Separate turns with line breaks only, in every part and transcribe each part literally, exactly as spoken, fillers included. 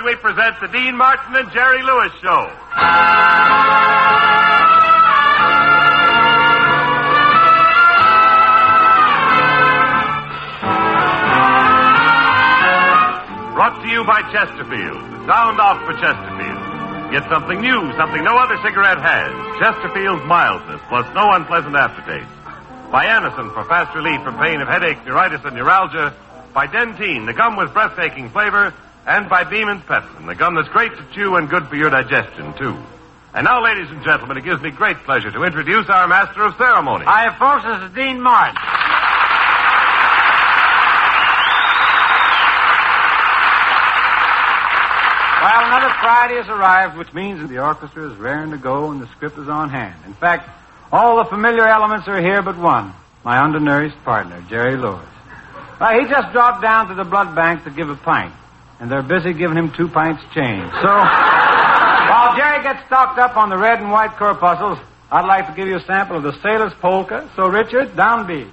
we present the Dean Martin and Jerry Lewis Show. Brought to you by Chesterfield. Sound off for Chesterfield. Get something new, something no other cigarette has. Chesterfield's mildness, plus no unpleasant aftertaste. By Anacin for fast relief from pain of headache, neuritis, and neuralgia. By Dentyne, the gum with breathtaking flavor. And by Beeman's Pepsin, the gum that's great to chew and good for your digestion, too. And now, ladies and gentlemen, it gives me great pleasure to introduce our master of ceremony.
Hi, folks, this is Dean Martin. Well, another Friday has arrived, which means that the orchestra is raring to go and the script is on hand. In fact, all the familiar elements are here but one, my undernourished partner, Jerry Lewis. Well, he just dropped down to the blood bank to give a pint, and they're busy giving him two pints change. So, while Jerry gets stocked up on the red and white corpuscles, I'd like to give you a sample of the Sailor's Polka. So, Richard, downbeat.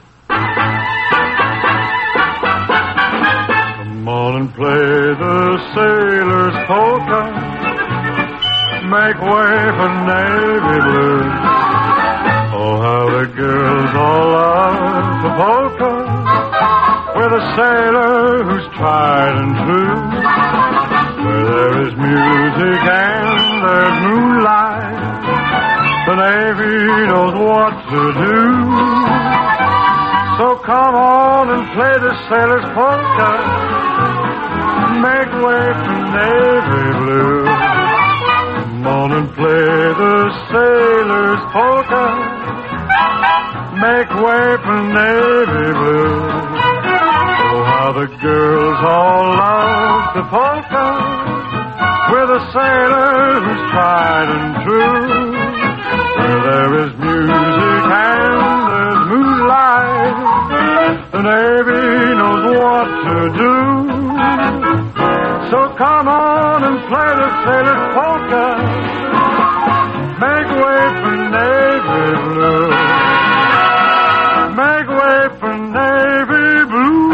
Come on and play the Sailor's Polka. Make way for navy blue. Oh, how the girls all love the polka. With a sailor who's tried and true. Where there is music and there's moonlight, the Navy knows what to do. So come on and play the Sailor's Polka. Make way for navy blue. Come on and play the Sailor's Polka. Make way for navy blue. Oh, how the girls all love the polka. With a sailor who's tried and true. Where there is music and there's moonlight, the Navy knows what to do. So come on and play the Sailor's Polka. Make way for navy blue. Make way for navy blue.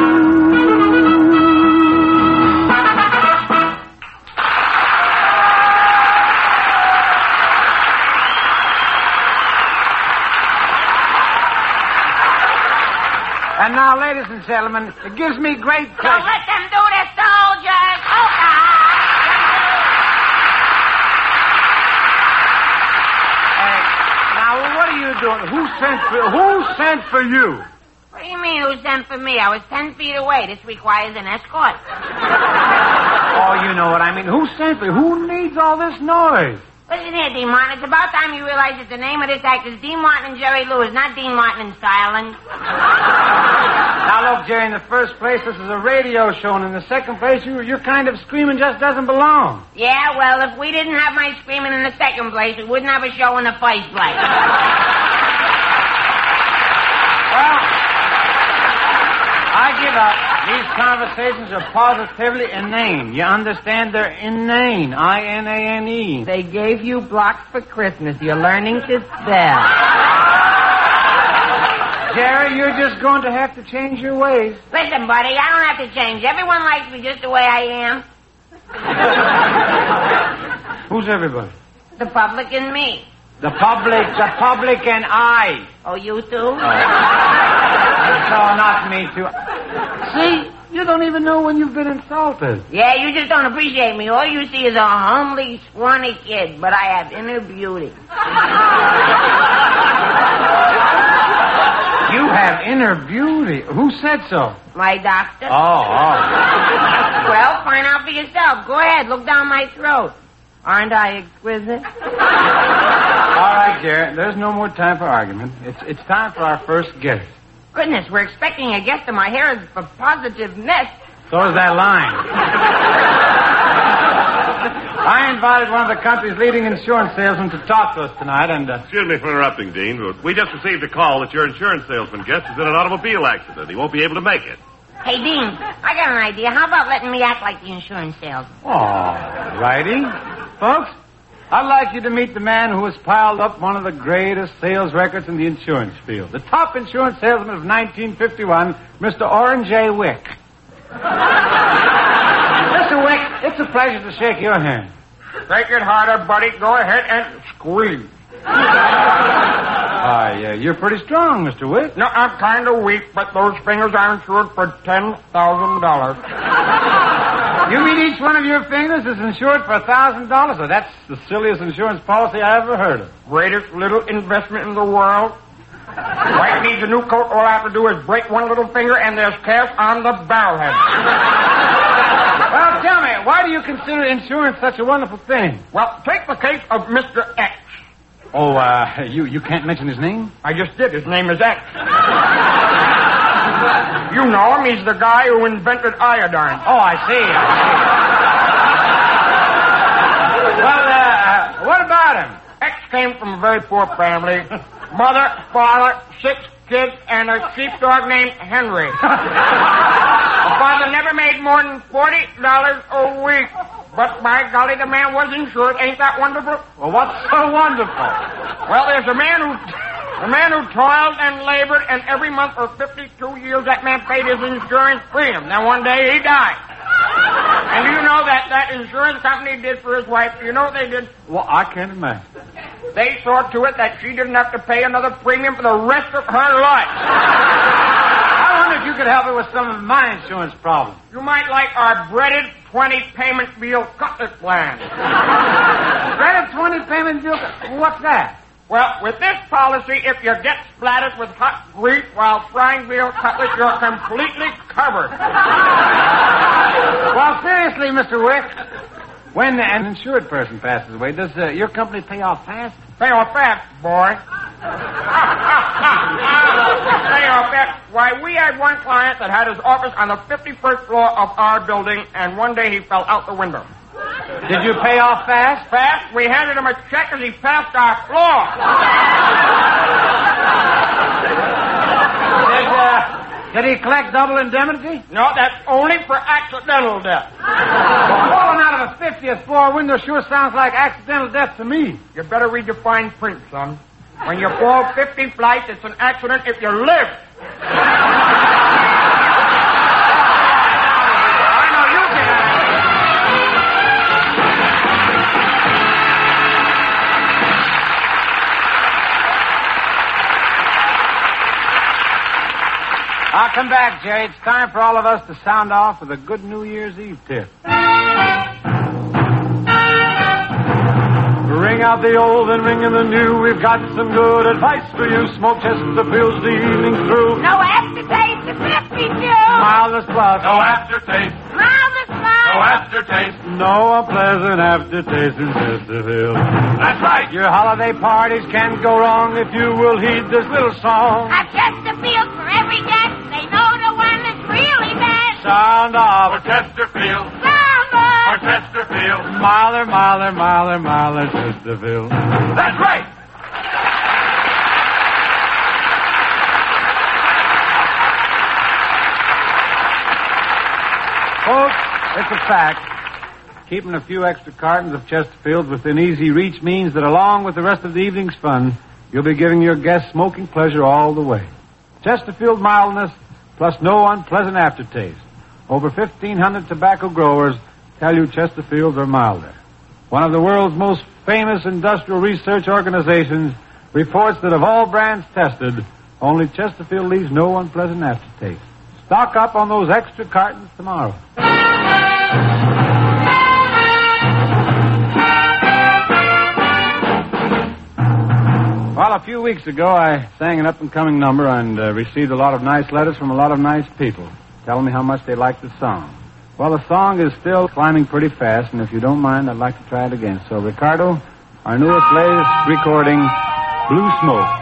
And now, ladies and gentlemen, it gives me great pleasure.
Don't let them do this, soldiers. Polka.
Now, what are you doing? Who sent for, who sent for you?
What do you mean, who sent for me? I was ten feet away. This requires an escort.
Oh, you know what I mean. Who sent for you? Who needs all this noise?
Listen here, Dean Martin. It's about time you realize that the name of this act is Dean Martin and Jerry Lewis, not Dean Martin and Silent.
Now, look, Jerry, in the first place, this is a radio show, and in the second place, you, your kind of screaming just doesn't belong.
Yeah, well, if we didn't have my screaming in the second place, we wouldn't have a show in the first place.
Well, I give up. These conversations are positively inane. You understand? They're inane. I N A N E.
They gave you blocks for Christmas. You're learning to spell.
Jerry, you're just going to have to change your ways.
Listen, buddy, I don't have to change. Everyone likes me just the way I am.
Who's everybody?
The public and me.
The public, the public and I.
Oh, you too?
Oh. No, not me too. See, you don't even know when you've been insulted.
Yeah, you just don't appreciate me. All you see is a homely, scrawny kid, but I have inner beauty.
You have inner beauty. Who said so?
My doctor.
Oh, oh.
Well, find out for yourself. Go ahead, look down my throat. Aren't I exquisite?
All right, Jerry, there's no more time for argument. It's it's time for our first guest.
Goodness, we're expecting a guest, and my hair is a positive mess.
So is that line. I invited one of the country's leading insurance salesmen to talk to us tonight, and... Uh...
Excuse me for interrupting, Dean, but we just received a call that your insurance salesman guest is in an automobile accident. He won't be able to make it.
Hey, Dean, I got an idea. How about letting me act like the insurance salesman?
All righty. Folks, I'd like you to meet the man who has piled up one of the greatest sales records in the insurance field. The top insurance salesman of nineteen fifty-one, Mister Orrin J. Wick. Listen Mister Wick, it's a pleasure to shake your hand.
Take it harder, buddy. Go ahead and squeeze.
Ah, yeah, you're pretty strong, Mister Wick.
No, I'm kind of weak, but those fingers are insured for ten thousand dollars.
You mean each one of your fingers is insured for a thousand dollars? Oh, that's the silliest insurance policy I ever heard of.
Greatest little investment in the world. Wife needs a new coat. All I have to do is break one little finger, and there's cash on the barrelhead.
Well, tell me, why do you consider insurance such a wonderful thing?
Well, take the case of Mister X.
Oh, uh, you, you can't mention his name?
I just did. His name is X. You know him. He's the guy who invented iodine.
Oh, I see. I see. Well, uh, what about him?
X came from a very poor family. Mother, father, six kids, and a sheepdog named Henry. The father never made more than forty dollars a week. But by golly, the man was insured. Ain't that wonderful?
Well, what's so wonderful?
Well, there's a man who... A man who toiled and labored, and every month for fifty-two years, that man paid his insurance premium. Then one day, he died. And do you know that that insurance company did for his wife? Do you know what they did?
Well, I can't imagine.
They saw to it that she didn't have to pay another premium for the rest of her life.
I wonder if you could help me with some of my insurance problems.
You might like our breaded twenty payment meal cutlet plan.
Breaded twenty payment meal? What's that?
Well, with this policy, if you get splattered with hot grease while frying veal cutlets, you're completely covered.
Well, seriously, Mister Wick, when an insured person passes away, does uh, your company pay off fast?
Pay off fast, boy. Pay off fast. Why, we had one client that had his office on the fifty-first floor of our building, and one day he fell out the window.
Did you pay off fast?
Fast? We handed him a check as he passed our floor.
Did, uh, did he collect double indemnity?
No, that's only for accidental death.
Well, falling out of a fiftieth floor window sure sounds like accidental death to me.
You better read the fine print, son. When you fall fifty flights, it's an accident if you live.
I'll come back, Jerry. It's time for all of us to sound off with a good New Year's Eve tip. Ring out the old and ring in the new. We've got some good advice for you. Smoke Chesterfields the evening through.
No aftertaste to fifty-two.
Mildness plus.
No aftertaste.
Mildest plus.
No aftertaste.
No unpleasant aftertaste in Chesterfield.
That's right.
Your holiday parties can't go wrong if you will heed this little song.
A Chesterfield for every guest. They know the one that's really best.
Sound off.
For Chesterfield.
Sound
For
off.
Chesterfield.
Milder, milder, milder, milder, Chesterfield.
That's right.
Folks, it's a fact. Keeping a few extra cartons of Chesterfields within easy reach means that along with the rest of the evening's fun, you'll be giving your guests smoking pleasure all the way. Chesterfield mildness plus no unpleasant aftertaste. Over fifteen hundred tobacco growers tell you Chesterfields are milder. One of the world's most famous industrial research organizations reports that of all brands tested, only Chesterfield leaves no unpleasant aftertaste. Stock up on those extra cartons tomorrow. Well, a few weeks ago, I sang an up-and-coming number and uh, received a lot of nice letters from a lot of nice people telling me how much they liked the song. Well, the song is still climbing pretty fast, and if you don't mind, I'd like to try it again. So, Ricardo, our newest, latest recording, Blue Smoke.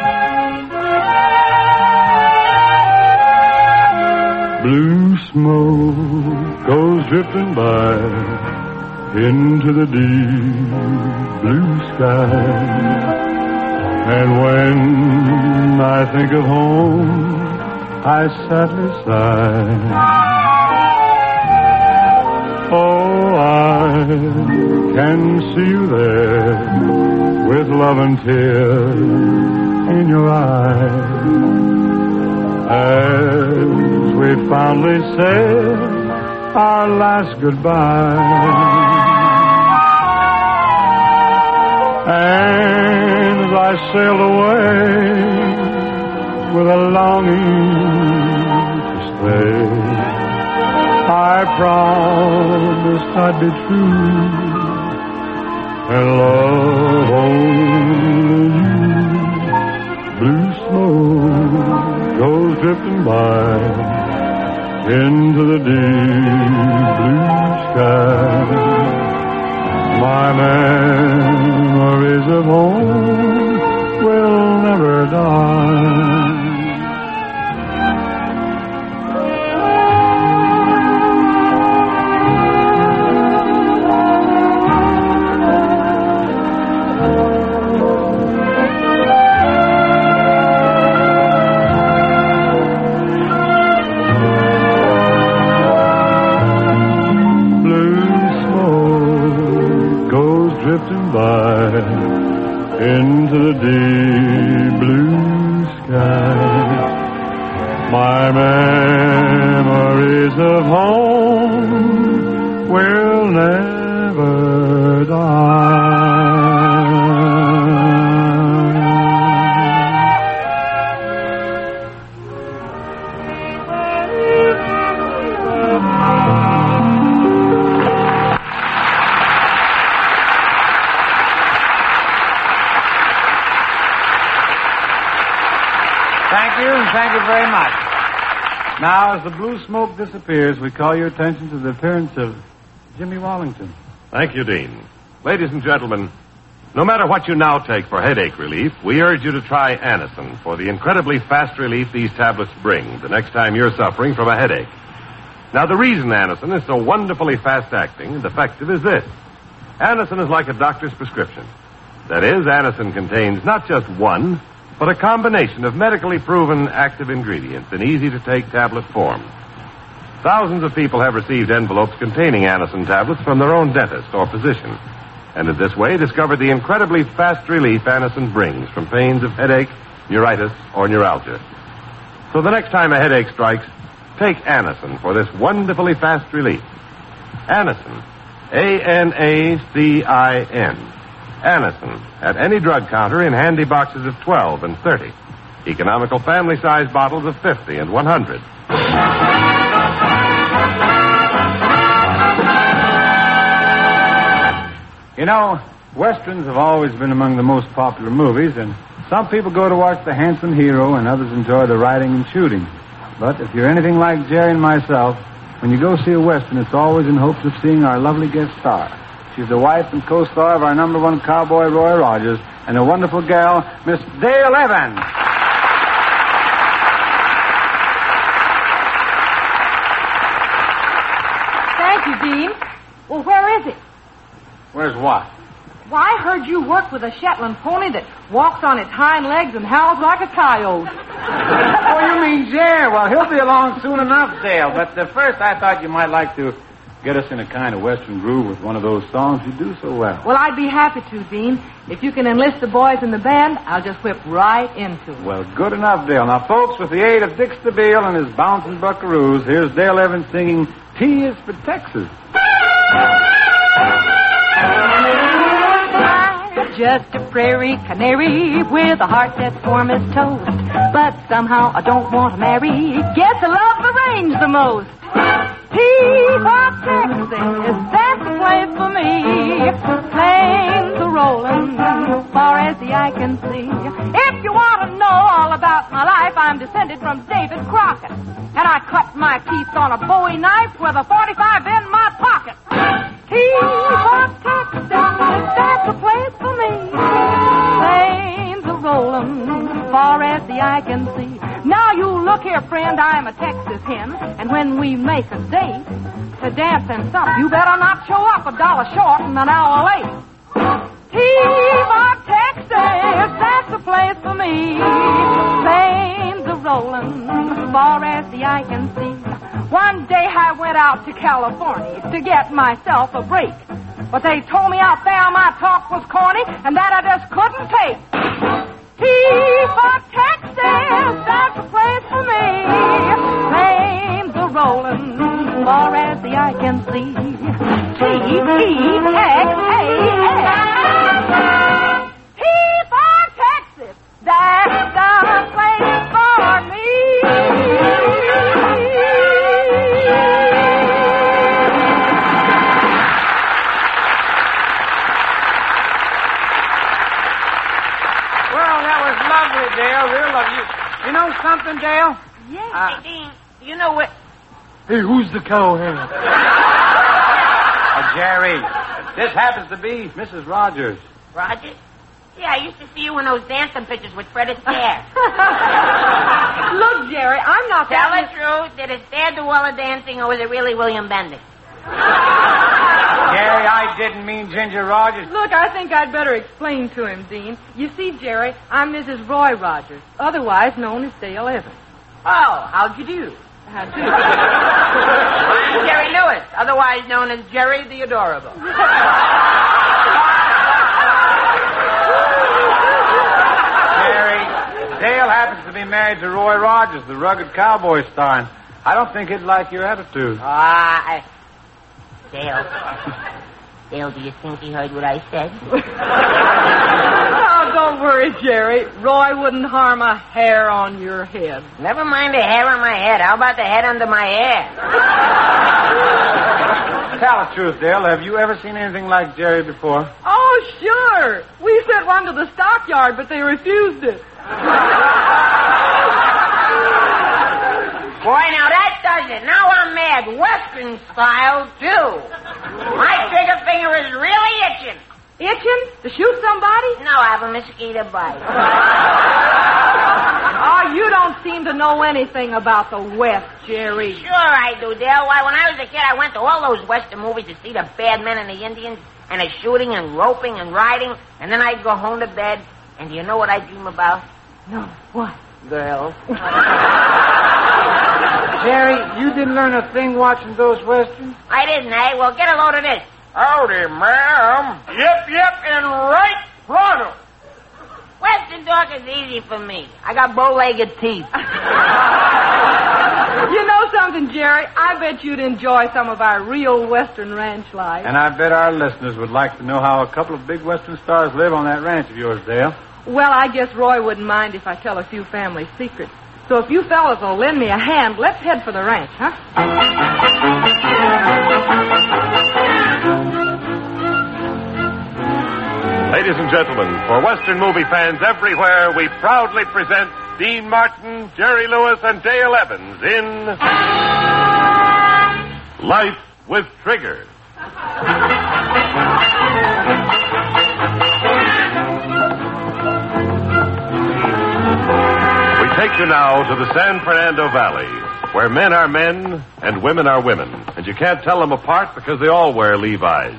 Blue smoke goes drifting by into the deep blue sky. And when I think of home, I sadly sigh. Oh, I can see you there with love and tears in your eyes. As we fondly said our last goodbye. And as I sailed away with a longing to stay, I promised I'd be true and love only you. Blue smoke goes drifting by into the deep blue sky. My memories of home will never die. Drifting by into the deep blue sky. My memories of home will never die.
Thank you, and thank you very much. Now, as the blue smoke disappears, we call your attention to the appearance of Jimmy Wallington.
Thank you, Dean. Ladies and gentlemen, no matter what you now take for headache relief, we urge you to try Anacin for the incredibly fast relief these tablets bring the next time you're suffering from a headache. Now, the reason Anacin is so wonderfully fast-acting and effective is this. Anacin is like a doctor's prescription. That is, Anacin contains not just one, but a combination of medically proven active ingredients in easy-to-take tablet form. Thousands of people have received envelopes containing Anacin tablets from their own dentist or physician, and in this way discovered the incredibly fast relief Anacin brings from pains of headache, neuritis, or neuralgia. So the next time a headache strikes, take Anacin for this wonderfully fast relief. Anacin, A N A C I N. Anacin at any drug counter in handy boxes of twelve and thirty. Economical family-sized bottles of fifty and one hundred.
You know, Westerns have always been among the most popular movies, and some people go to watch the handsome hero and others enjoy the riding and shooting. But if you're anything like Jerry and myself, when you go see a Western, it's always in hopes of seeing our lovely guest star. She's the wife and co-star of our number one cowboy, Roy Rogers, and a wonderful gal, Miss Dale Evans.
Thank you, Dean. Well, where is it?
Where's what?
Why, I heard you work with a Shetland pony that walks on its hind legs and howls like a coyote.
Oh, you mean Jerry? Well, he'll be along soon enough, Dale. But uh, first, I thought you might like to get us in a kind of Western groove with one of those songs you do so well.
Well, I'd be happy to, Dean. If you can enlist the boys in the band, I'll just whip right into it.
Well, good enough, Dale. Now, folks, with the aid of Dick Stabile and his bouncing buckaroos, here's Dale Evans singing T is for Texas.
Just a prairie canary with a heart that's warm as toast. But somehow I don't want to marry. Guess I love the range the most. T-Bob, Texas, that's the place for me. Plains are rolling far as the eye can see. If you want to know all about my life, I'm descended from David Crockett. And I cut my teeth on a Bowie knife with a forty-five in my pocket. T-Bob, Texas, that's the place for me. Plains are rolling far as the eye can see. Now you look here, friend, I'm a Texas hen, and when we make a date to dance and sup, you better not show up a dollar short and an hour late. T-Bob, Texas, that's the place for me. Plains are rolling far as the eye can see. One day I went out to California to get myself a break. But they told me out there my talk was corny, and that I just couldn't take. T-Bob, Texas, that's the place for me. Plains are rolling far as the eye T X A S. T for Texas. That's the place for me.
Well, that was lovely, Dale. Real lovely. You, you know something, Dale?
Yes.
Uh,
Hey, Dean, you know what?
Hey, who's the cowhand?
Oh, Jerry, this happens to be Missus Rogers.
Roger? Yeah, I used to see you in those dancing pictures with Fred Astaire.
Look, Jerry, I'm not
Tell
that...
the truth. Did Astaire do all the dancing, or was it really William Bendix?
Jerry, I didn't mean Ginger Rogers.
Look, I think I'd better explain to him, Dean. You see, Jerry, I'm Missus Roy Rogers, otherwise known as Dale Evans.
Oh, how'd you do?
How'd you?
I'm Jerry Lewis, otherwise known as Jerry the Adorable.
Jerry, Dale happens to be married to Roy Rogers, the rugged cowboy star, and I don't think he'd like your attitude.
Ah, I... Dale. Dale, do you think he heard what I said?
Oh, don't worry, Jerry. Roy wouldn't harm a hair on your head.
Never mind the hair on my head. How about the head under my hair?
Tell the truth, Dale. Have you ever seen anything like Jerry before?
Oh, sure. We sent one to the stockyard, but they refused it.
Boy, now that does it. Now I'm mad. Western style, too. My trigger finger is really itching.
Itching? To shoot somebody?
No, I have a mosquito bite.
Oh, you don't seem to know anything about the West, Jerry.
Sure I do, Dale. Why, when I was a kid, I went to all those Western movies to see the bad men and the Indians, and the shooting and roping and riding, and then I'd go home to bed, and do you know what I dream about?
No, what?
Girls.
Jerry, you didn't learn a thing watching those westerns?
I didn't, eh? Well, get a load of this.
Howdy, ma'am. Yep, yep, and right pronto.
Western talk is easy for me. I got bow-legged teeth.
You know something, Jerry? I bet you'd enjoy some of our real Western ranch life.
And I bet our listeners would like to know how a couple of big Western stars live on that ranch of yours, Dale.
Well, I guess Roy wouldn't mind if I tell a few family secrets. So if you fellas will lend me a hand, let's head for the ranch, huh?
Ladies and gentlemen, for Western movie fans everywhere, we proudly present Dean Martin, Jerry Lewis, and Dale Evans in Life with Trigger. We take you now to the San Fernando Valley, where men are men and women are women, and you can't tell them apart because they all wear Levi's.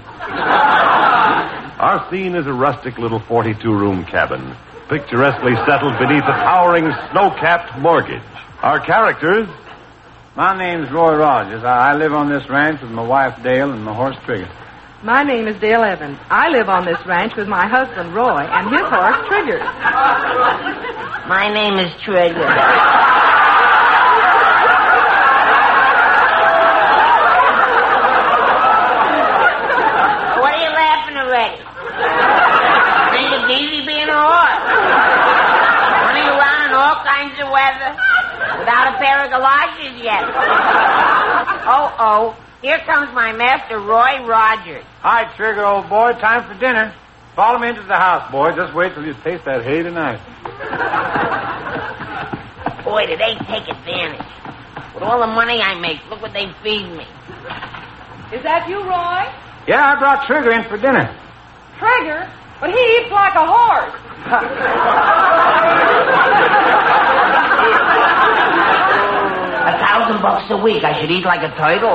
Our scene is a rustic little forty-two room cabin, picturesquely settled beneath a towering snow-capped mortgage. Our characters...
My name's Roy Rogers. I, I live on this ranch with my wife, Dale, and my horse, Trigger.
My name is Dale Evans. I live on this ranch with my husband, Roy, and his horse, Trigger.
My name is Trigger. What are you laughing already? I think it's easy being a horse. Running around in all kinds of weather without a pair of galoshes yet. Oh, oh. Here comes my master, Roy Rogers.
Hi, Trigger, old boy. Time for dinner. Follow me into the house, boy. Just wait till you taste that hay tonight.
Boy, do they take advantage. With all the money I make, look what they feed me.
Is that you, Roy?
Yeah, I brought Trigger in for dinner.
Trigger? But he eats like a horse.
A thousand bucks a week. I should eat like a turtle.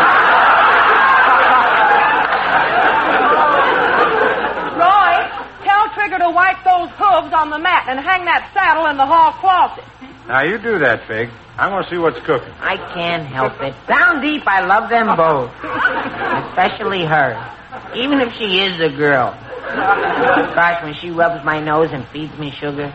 Roy, tell Trigger to wipe those hooves on the mat and hang that saddle in the hall closet.
Now, you do that, Fig. I'm going to see what's cooking.
I can't help it. Down deep, I love them both. Especially her. Even if she is a girl. Gosh, when she rubs my nose and feeds me sugar.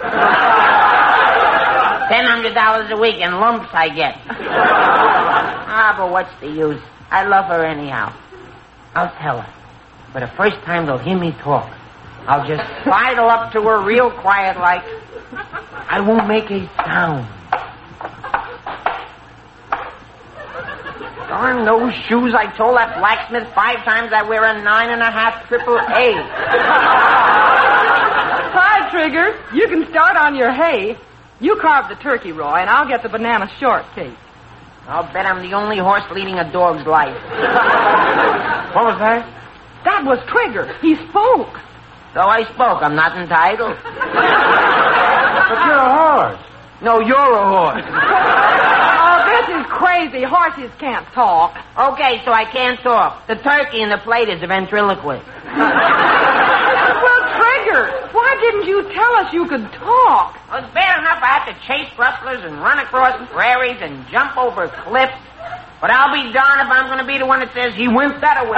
Ten hundred dollars a week in lumps I get. Ah, but what's the use? I love her anyhow. I'll tell her. But the first time they'll hear me talk, I'll just sidle up to her real quiet like. I won't make a sound. Darn those shoes. I told that blacksmith five times I wear a nine and a half triple A.
Hi, Trigger. You can start on your hay. You carve the turkey, Roy, and I'll get the banana shortcake.
I'll bet I'm the only horse leading a dog's life.
What was that?
That was Trigger. He spoke.
So I spoke. I'm not entitled.
But you're a horse.
No, you're a horse.
Oh, this is crazy. Horses can't talk.
Okay, so I can't talk. The turkey in the plate is a ventriloquist.
Well, Trigger, why didn't you tell us you could talk?
Well, it's bad enough I have to chase rustlers and run across prairies and jump over cliffs. But I'll be darned if I'm going to be the one that says he went that away.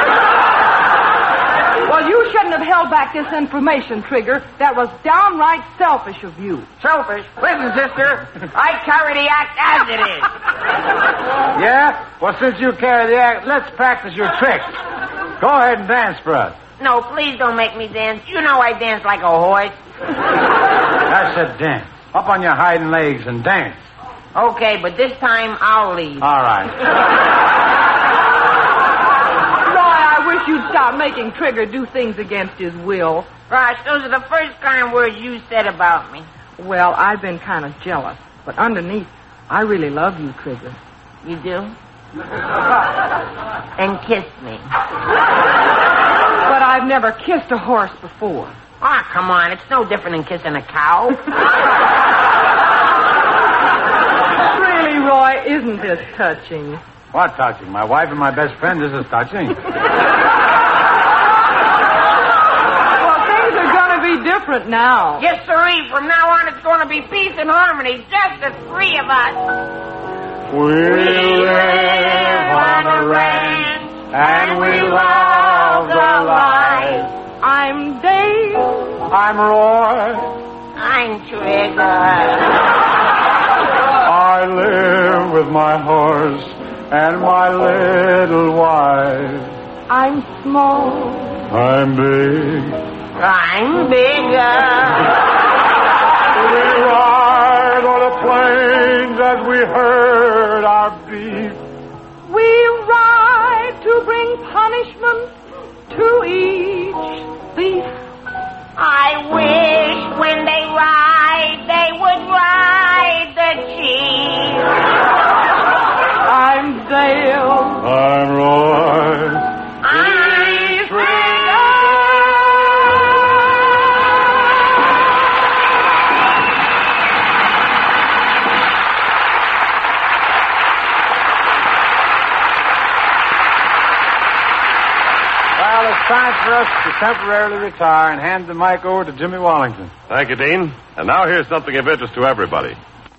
Well, you shouldn't have held back this information, Trigger. That was downright selfish of you.
Selfish? Listen, sister, I carry the act as it is.
Yeah? Well, since you carry the act, let's practice your tricks. Go ahead and dance for us.
No, please don't make me dance. You know I dance like a horse.
I said dance. Up on your hind legs and dance.
Okay, but this time I'll lead.
All right.
Roy, I wish you'd stop making Trigger do things against his will.
Gosh, those are the first kind words you said about me.
Well, I've been kind of jealous, but underneath, I really love you, Trigger.
You do? And kiss me.
But I've never kissed a horse before.
Ah, oh, come on. It's no different than kissing a cow.
Really, Roy, isn't this touching?
What touching? My wife and my best friend, this is touching.
Well, things are going to be different now.
Yes, sirree. From now on, it's going to be peace and harmony. Just the three of us.
We live on a ranch, and we love the life.
I'm Dave.
I'm Roy.
I'm Trigger.
I live with my horse and my little wife.
I'm small.
I'm big.
I'm bigger.
We ride on the plains as we herd our beef.
We ride to bring punishment to each thief.
I wish when they ride, they would ride the chief.
I'm Dale.
I'm Roy.
I'm Trigger.
Well, it's time for us to temporarily retire and hand the mic over to Jimmy Wallington.
Thank you, Dean. And now here's something of interest to everybody.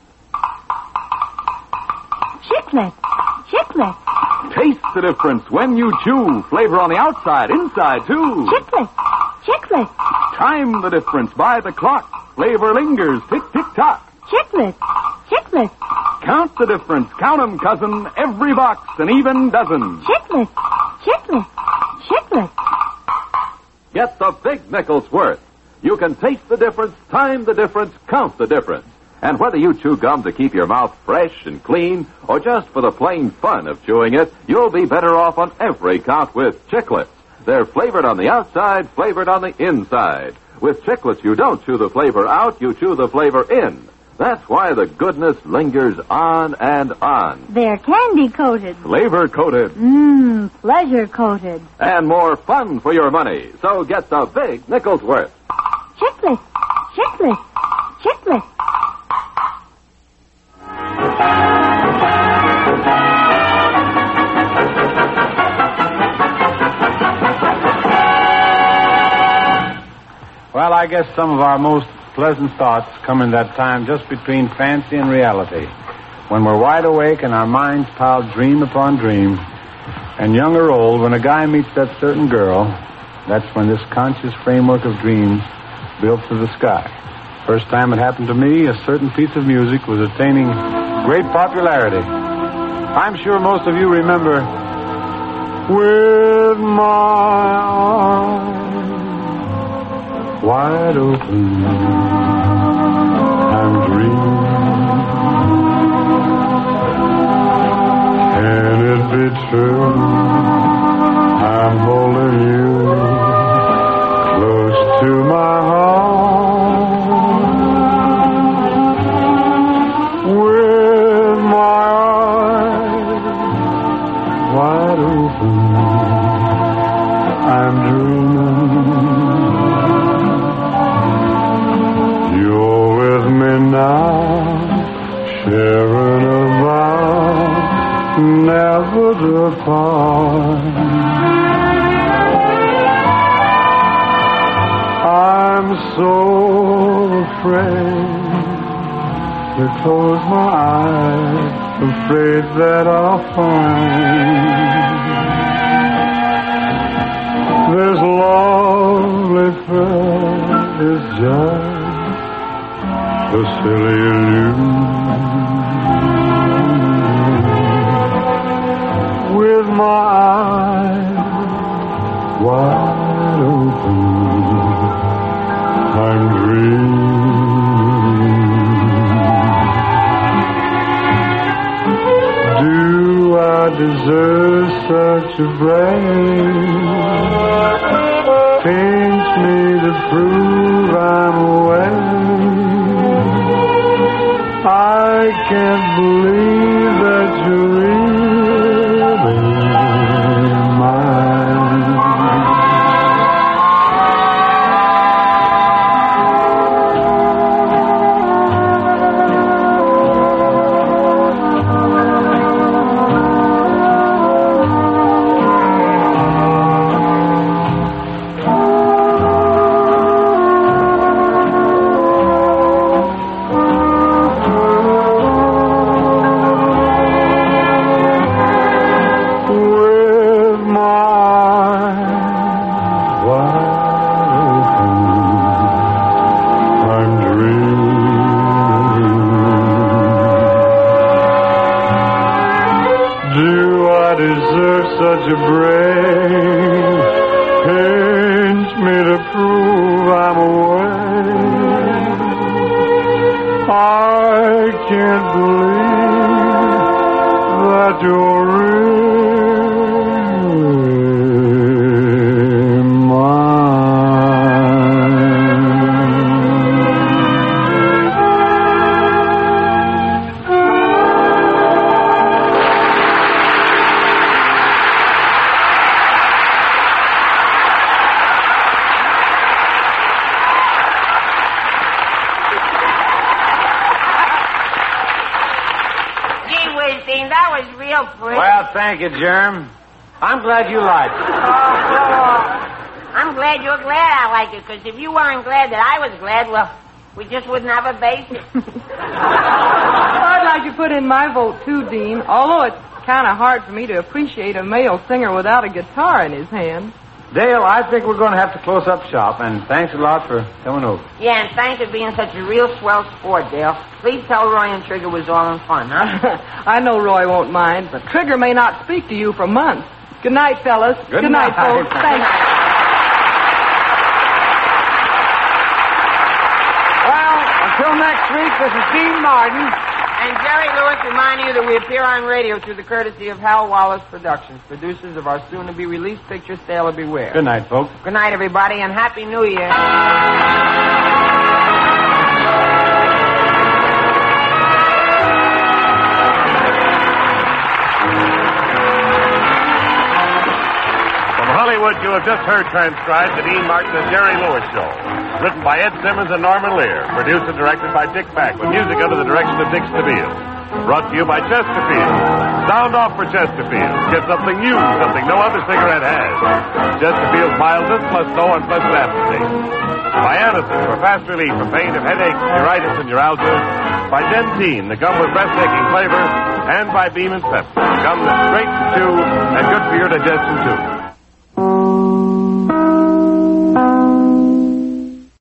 Chiclet. Chiclet.
Taste the difference when you chew. Flavor on the outside, inside, too.
Chiclet. Chiclet.
Time the difference by the clock. Flavor lingers. Tick, tick, tock.
Chiclet. Chiclet.
Count the difference. Count 'em, cousin. Every box, an even dozen.
Chiclet. Chiclet. Chiclet.
Get the big nickel's worth. You can taste the difference, time the difference, count the difference. And whether you chew gum to keep your mouth fresh and clean, or just for the plain fun of chewing it, you'll be better off on every count with Chiclets. They're flavored on the outside, flavored on the inside. With Chiclets, you don't chew the flavor out, you chew the flavor in. That's why the goodness lingers on and on.
They're candy-coated.
Flavor-coated.
Mmm, pleasure-coated.
And more fun for your money. So get the big nickel's worth.
Chiclet. Chiclet. Chiclet.
Well, I guess some of our most pleasant thoughts come in that time just between fancy and reality, when we're wide awake and our minds pile dream upon dream. And young or old, when a guy meets that certain girl, that's when this conscious framework of dreams built to the sky. First time it happened to me, a certain piece of music was attaining great popularity. I'm sure most of you remember With My Arms Wide Open I'm dreaming Can it be true I'm holding you Close to my heart With my eyes wide open I'm dreaming You're with me now Sharing a vow Never depart I'm so afraid to close my eyes, afraid that I'll find this lovely thread is just a silly illusion. With my eyes wide open, I'm dreaming. Do I deserve such a break? Pinch me to prove I'm awake. I can't believe that you're really mine. Such a break, pinch me to prove I'm awake. I can't believe that you're really mine.
That was real pretty.
Well, thank you, Germ. I'm glad you liked it.
Oh, I'm glad you're glad I like it, because if you weren't glad that I was glad, well, we just wouldn't have a basis.
I'd like to put in my vote, too, Dean, although it's kind of hard for me to appreciate a male singer without a guitar in his hand.
Dale, I think we're going to have to close up shop, and thanks a lot for coming over.
Yeah, and thanks for being such a real swell sport, Dale. Please tell Roy and Trigger was all in fun, huh?
I know Roy won't mind, but Trigger may not speak to you for months. Good night, fellas.
Good,
Good night,
night,
folks. Thanks.
Well, until next week, this is Dean Martin.
And Jerry Lewis reminding you that we appear on radio through the courtesy of Hal Wallace Productions, producers of our soon-to-be-released picture, Sailor Beware.
Good night, folks.
Good night, everybody, and Happy New Year.
From Hollywood, you have just heard transcribed the Dean Martin and Jerry Lewis Show. Written by Ed Simmons and Norman Lear. Produced and directed by Dick Mack, with music under the direction of Dick Stabile. Brought to you by Chesterfield. Sound off for Chesterfield. Get something new, something no other cigarette has. Chesterfield's mildness plus no unpleasant aftertaste. By Anderson for fast relief from pain of headaches, neuritis, and neuralgia. By Dentine, the gum with breathtaking flavor. And by Beeman's Pepsi, gum that's great to chew and good for your digestion, too.